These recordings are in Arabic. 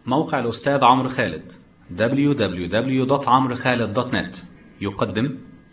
موقع الأستاذ عمرو خالد www.amrokhalid.net يقدم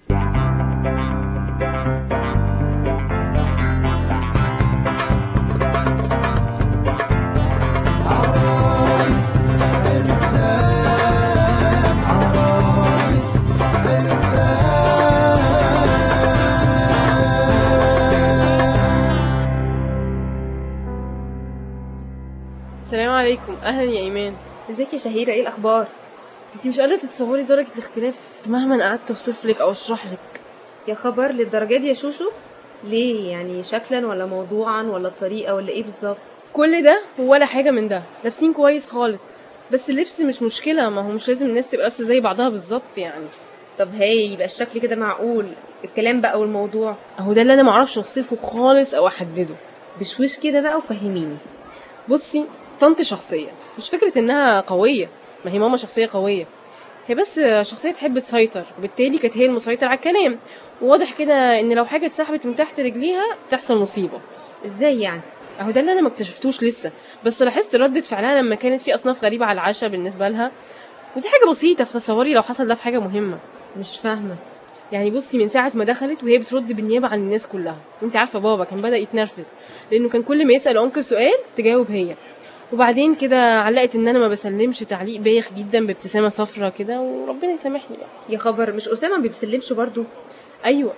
السلام عليكم. اهلا يا ايمان. ازيك يا شهيرة؟ ايه الاخبار؟ انتي مش قادره تتصوري درجه الاختلاف مهما قعدت اوصف لك او اشرح لك. يا خبر، للدرجة دي يا شوشو؟ ليه يعني؟ شكلا ولا موضوعا ولا الطريقة ولا ايه بالظبط؟ كل ده ولا حاجه من ده. لابسين كويس خالص، بس اللبس مش مشكله، ما هو مش لازم الناس تبقى لابسه زي بعضها بالظبط يعني. طب هاي يبقى الشكل كده معقول، الكلام بقى والموضوع اهو ده اللي انا معرفش اوصفه خالص او احدده. بشويش كده بقى وفهميني. بصي، طنط شخصيه، مش فكره انها قويه، ما هي ماما شخصيه قويه، هي بس شخصيه تحب تسيطر، وبالتالي كانت هي المسيطره على الكلام. وواضح كده ان لو حاجه اتسحبت من تحت رجليها تحصل مصيبه. ازاي يعني؟ اهو ده اللي انا ما اكتشفتوش لسه، بس لاحظت ردة فعلها لما كانت في اصناف غريبة على العشاء بالنسبة لها، ودي حاجة بسيطة في تصوري لو حصل ده في حاجة مهمة. مش فاهمة. يعني بصي، من ساعة ما دخلت وهي بترد بالنيابة عن الناس كلها. انت عارفة بابا كان بدأ يتنرفز لانه كان كل ما يسأل انكل سؤال تجاوب هي، وبعدين كده علقت ان انا ما بسلمش تعليق بايخ جدا بابتسامة صفرة كده، وربنا يسامحني بقى. يا خبر، مش اسامة ما بيسلمش برضو؟ ايوه.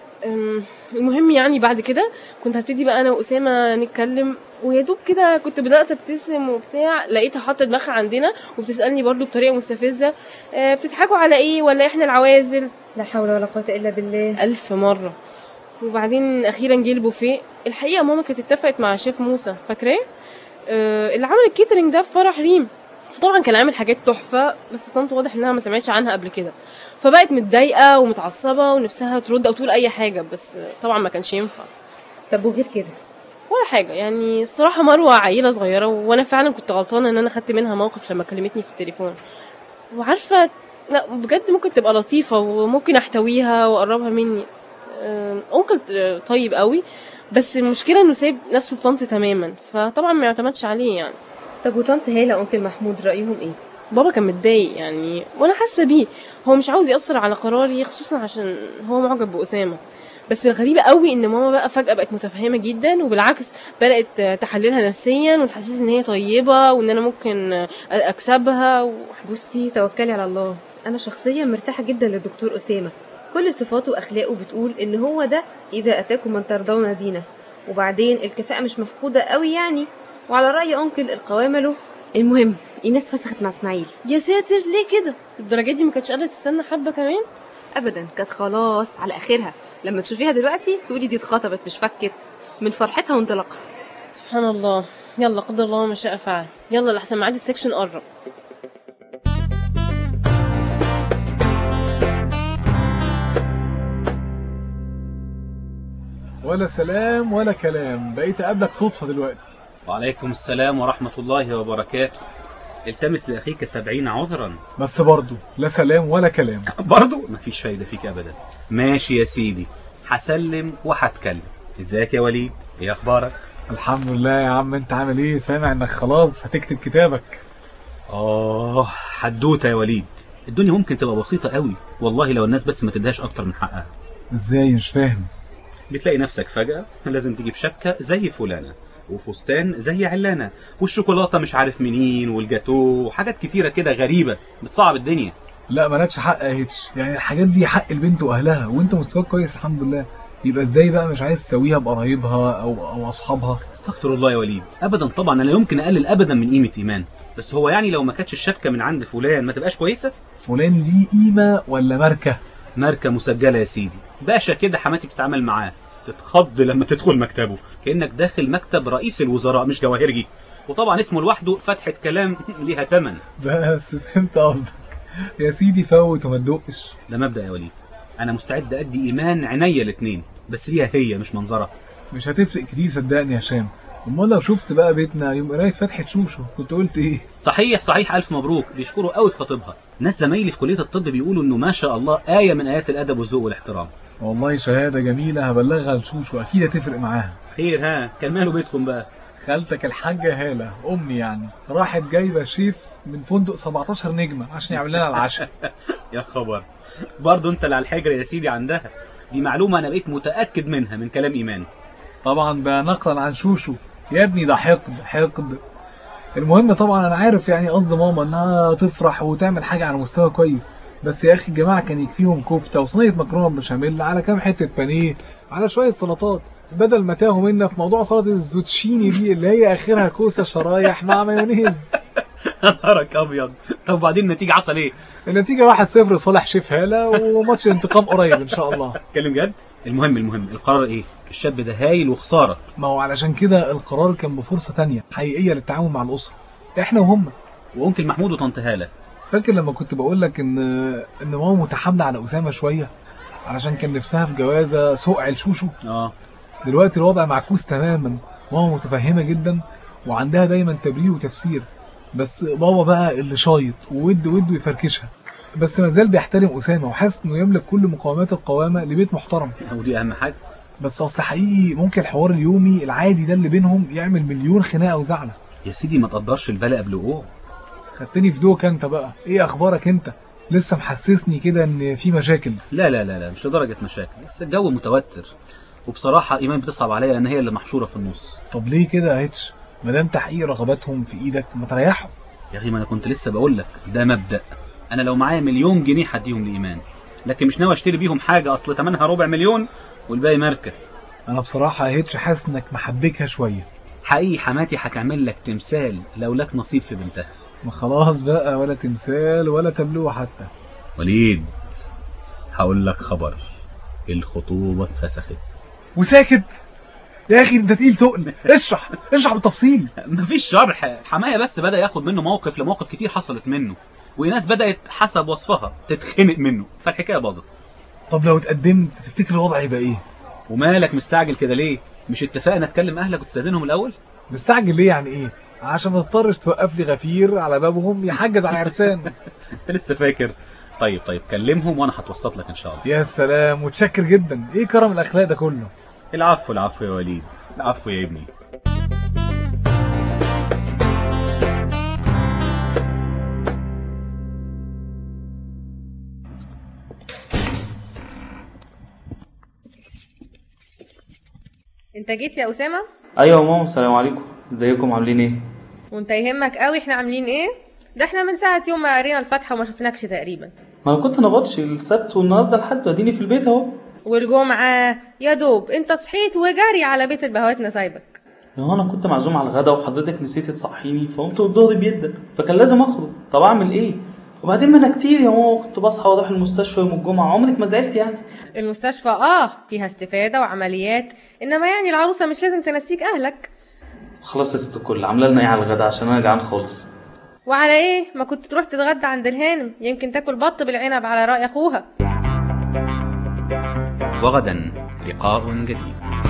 المهم يعني بعد كده كنت هبتدي بقى انا واسامه نتكلم، ويا دوب كده كنت بدات ابتسم وبتاع، لقيتها حاطه دماغها عندنا وبتسالني برضو بطريقه مستفزه، بتضحكوا على ايه ولا احنا العوازل؟ لا حول ولا قوة الا بالله. الف مره. وبعدين اخيرا جه البوفيه. الحقيقه ماما كانت اتفقت مع شيف موسى، فاكراه؟ اللي عمل الكيترينج ده في فرح ريم. فطبعا كان عامل حاجات تحفه، بس طنط واضح انها ما سمعتش عنها قبل كده، فبقت متضايقه ومتعصبه ونفسها ترد او تقول اي حاجه، بس طبعا ما كانش ينفع. طب وغير كده؟ ولا حاجه يعني. الصراحه مروه عيله صغيره، وانا فعلا كنت غلطانه ان انا خدت منها موقف لما كلمتني في التليفون. وعارفه، لا بجد ممكن تبقى لطيفه وممكن احتويها واقربها مني. انكل طيب قوي، بس المشكله انه سايب نفسه لطنط تماما، فطبعا ما يعتمدش عليه يعني. طب وطنط هالة وانكل محمود رأيهم ايه؟ بابا كان متضايق يعني، وانا حاسه بيه. هو مش عاوز ياثر على قراري، خصوصا عشان هو معجب باسامه. بس الغريبه قوي ان ماما بقى فجاه بقت متفهمه جدا، وبالعكس بدات تحللها نفسيا وتحسس ان هي طيبه وان انا ممكن اكسبها بصي، توكلي على الله. انا شخصيا مرتاحه جدا للدكتور اسامه، كل صفاته واخلاقه بتقول ان هو ده اذا اتاكم من ترضون دينه. وبعدين الكفاءه مش مفقوده قوي يعني، وعلى راي انكل القوامه له. المهم، ايناس فسخت مع اسماعيل. يا ساتر، ليه كده؟ الدرجه دي ما كانتش قادره تستنى حبه كمان؟ ابدا، كانت خلاص على اخرها. لما تشوفيها دلوقتي تقولي دي اتخطبت مش فكت، من فرحتها وانطلاقها. سبحان الله. يلا قدر الله ما شاء فعل. يلا لحسن ميعاد السكشن قرب. ولا سلام ولا كلام، بقيت اقابلك صدفة دلوقتي. وعليكم السلام ورحمة الله وبركاته. التمس لأخيك 70 عذرا. بس برضو لا سلام ولا كلام. برضو مفيش فايدة فيك أبدا. ماشي يا سيدي، هسلم وهتكلم. ازيك يا وليد؟ ايه أخبارك؟ الحمد لله يا عم، انت عامل ايه؟ سامع انك خلاص هتكتب كتابك. حدوتة يا وليد. الدنيا ممكن تبقى بسيطة قوي والله، لو الناس بس ما تدهاش أكتر من حقها. ازاي؟ مش فاهم. بتلاقي نفسك فجأة لازم تجيب شبكة زي فلانة، وفستان زي علانة، والشوكولاتة مش عارف منين، والجاتو، وحاجات كتيرة كده غريبة بتصعب الدنيا. لا مالكش حق يا هيتش، يعني الحاجات دي حق البنت واهلها، وانت مستواك كويس الحمد لله. يبقى ازاي بقى مش عايز تسويها بقرايبها او اصحابها؟ استغفر الله يا وليد، ابدا طبعا، انا لا يمكن اقلل ابدا من قيمة ايمان، بس هو يعني لو ما كانتش الشبكة من عند فلان ما تبقاش كويسة؟ فلان دي قيمة ولا ماركة؟ ماركة مسجلة يا سيدي، باشا كده حماتي بتتعامل معاه تتخض لما تدخل مكتبه، كأنك داخل مكتب رئيس الوزراء مش جواهرجي، وطبعا اسمه لوحده فتحة كلام ليها تمن. بس فهمت قصدك يا سيدي، فوت وما تدقش. ده مبدأ يا وليد، انا مستعد ادي ايمان عينيا الاتنين، بس ليها هي مش منظرها. مش هتفرق كتير صدقني يا هشام. امال لو شفت بقى بيتنا يوم قرايه فتحة شوشو كنت قلت ايه؟ صحيح، الف مبروك. بيشكروا قوي في خطيبها، ناس زمايلي في كلية الطب بيقولوا انه ما شاء الله آية من آيات الادب والذوق والاحترام. والله شهادة جميلة، هبلغها لشوشو أكيد هتفرق معاها. خير، ها كان ماله بيتكم بقى؟ خالتك الحاجة هالة أمي يعني راحت جايبة شيف من فندق 17 نجمة عشان يعمل لنا العشاء. يا خبر، برضه انت اللي على الحجر يا سيدي عندها. دي معلومة انا بقيت متأكد منها من كلام ايمان. طبعا بقى نقلا عن شوشو يا ابني، ده حقد. المهم طبعا انا عارف يعني قصد ماما انها تفرح وتعمل حاجة على مستوى كويس، بس يا اخي الجماعة كان يكفيهم كفتة وصينية مكرونة بشاميل على كام حتة بانيه على شوية سلطات، بدل ما تاهوا منا في موضوع سلطة الزوتشيني دي اللي هي اخرها كوسة شرايح مع مايونيز. نهارك ابيض. طب وبعدين النتيجة حصل ايه؟ النتيجة 1-0 صالح شيف هالة، وماتش الانتقام قريب ان شاء الله. اتكلم جد. المهم القرار ايه؟ الشاب ده هايل وخسارة. ما هو علشان كده القرار كان بفرصة تانية حقيقية للتعاون مع الأسرة، احنا وهم. وانكل محمود وطنط هالة. فاكر لما كنت بقول لك ان ماما متحاملة على أسامة شوية علشان كان نفسها في جوازة سقع لشوشو؟ دلوقتي الوضع معكوس تماما، ماما متفهمة جدا وعندها دايما تبرير وتفسير، بس بابا بقى اللي شايط ووده يفركشها، بس مازال بيحترم أسامة وحاسس انه يملك كل مقومات القوامة لبيت محترم. ودي اهم حاجة. بس اصل حقيقي ممكن الحوار اليومي العادي ده اللي بينهم يعمل مليون خناقة وزعلة. يا سيدي ما تقدرش البلاء قبل وقوعه. خدتني في دوك انت بقى، ايه اخبارك انت؟ لسه محسسني كده ان في مشاكل. لا مش لدرجة مشاكل، بس الجو متوتر، وبصراحة ايمان بتصعب عليا لان هي اللي محشورة في النص. طب ليه كده يا هيتش؟ ما دام تحقيق رغباتهم في ايدك ما تريحهم. يا اخي ما انا كنت لسه بقول لك ده مبدأ. انا لو معايا 1,000,000 جنيه هديهم لايمان، لكن مش ناوي اشتري بيهم حاجة اصل ثمنها 250,000 والباقي ماركة. انا بصراحة يا هيتش حاسس انك محبكها شوية. حقيقي حماتي هتعمل لك تمثال لو لك نصيب في بنتها. ما خلاص بقى، ولا تمثال ولا تبلوه حتى. وليد هقول لك خبر، الخطوبة اتفسخت. وساكت؟ يا اخي انت تقيل تقل، اشرح بالتفصيل. مفيش شرح، حماية بس بدأ ياخد منه موقف لمواقف كتير حصلت منه، وناس بدأت حسب وصفها تتخنق منه، فالحكاية باظت. طب لو اتقدمت تفتكر الوضع يبقى ايه؟ ومالك مستعجل كده ليه؟ مش اتفقنا تكلم اهلك وتستاذنهم الاول؟ مستعجل ليه يعني ايه؟ عشان ما تضطرش توقف لي غفير على بابهم يحجز على عرسان. انت لسه فاكر؟ طيب كلمهم وانا هتوسط لك ان شاء الله. يا سلام، متشكر جدا. ايه كرم الاخلاق ده كله؟ العفو يا وليد، العفو يا ابني. انت جيت يا اسامه؟ ايوه يا ماما، السلام عليكم، ازيكم عاملين ايه؟ وانت يهمك قوي احنا عاملين ايه؟ ده احنا من ساعه يوم ما قرينا الفاتحه وما شفناكش تقريبا. ما انا كنت نبطش السبت والنهارده لحد اديني في البيت اهو. والجمعه يا دوب انت صحيت وجري على بيت البهواتنا سايبك. انا كنت معزوم على الغدا وحضرتك نسيتي تصحيني، فقمت الظهر بيدا فكان لازم اخرج. طب اعمل ايه؟ وبعدين ما انا كتير يا ماما كنت بصحى واروح المستشفى يوم الجمعه، عمرك ما زعلت يعني؟ المستشفى فيها استفاده وعمليات، انما يعني العروسه مش لازم تنسيك اهلك. خلاص يا ست الكل، عامله لنا ايه على الغدا عشان انا جعان خالص. وعلى ايه؟ ما كنت تروح تتغدى عند الهانم، يمكن تاكل بط بالعنب على راي اخوها. وغدا لقاء جديد.